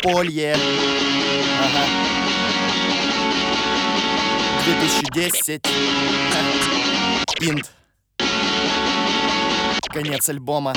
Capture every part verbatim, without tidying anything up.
подполье. Ага. две тысячи десять. Инт. Конец альбома.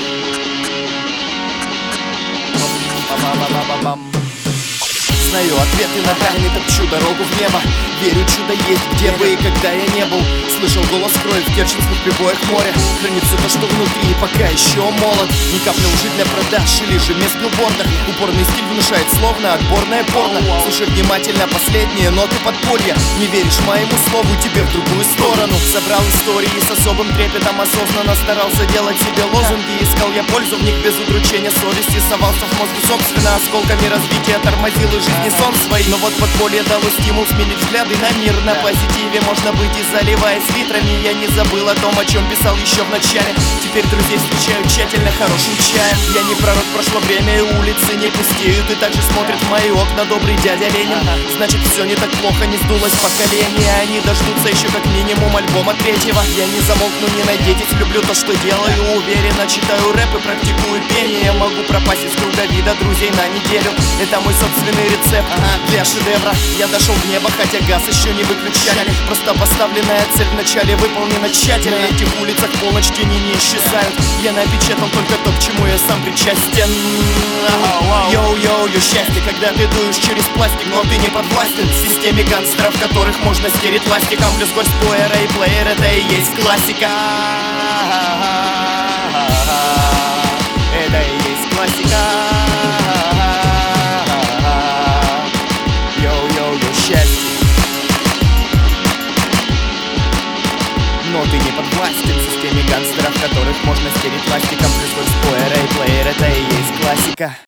Ба-ба-ба-ба-бам. Знаю ответы на тайны, топчу дорогу в небо. Верю, чудо есть, где бы и когда я не был. Слышал голос крови в керченских прибоях моря. Хранит все то, что внутри, и пока еще молод. Ни капли лжи для продаж или же мест в билбордах. Упорный стиль внушает словно отборное порно. Слушай внимательно последние ноты подполья. Не веришь моему слову, тебе в другую сторону. Собрал истории с особым трепетом, осознанно старался делать себе лозунги. Искал я пользу в них без удручения совести. Совался в мозгу собственно осколками развития. Тормозил и жизни сон свой. Но вот подполье дало стимул сменить взгляды на мир. На позитиве можно быть и заливаясь литрами. Я не забыл о том, о чем писал еще в начале. Теперь друзей встречаю тщательно хорошим чаем. Я не пророк, прошло время и улицы не пустеют. И также смотрит в мои окна добрый дядя Ленин. Значит все не так плохо, не сдулось поколение. Они дождутся еще как минимум альбома третьего. Я не замолкну, не надейтесь, люблю то, что делаю. Уверенно читаю рэп и практикую пение. Я могу пропасть из круга вида друзей на неделю. Это мой собственный рецепт для шедевра. Я дошел в небо, хотя газ еще не выключали. Просто поставленная цель вначале выполнена тщательно. На этих улицах полночь тени не исчезают. Я напечатал только то, к чему я сам причастен. Йоу-йоу-йо, счастье, когда ты дуешь через пластик, но ты не подвластен системе гангстеров, которых можно стереть ластиком. Плюс гость плеера и плеер, это и есть классика. Это и есть классика. Йоу-йоу-йо, счастье. Но ты не подвластен системе гангстеров, которых можно стереть пластиком. Плюс гость плеера и плеер, это и есть классика.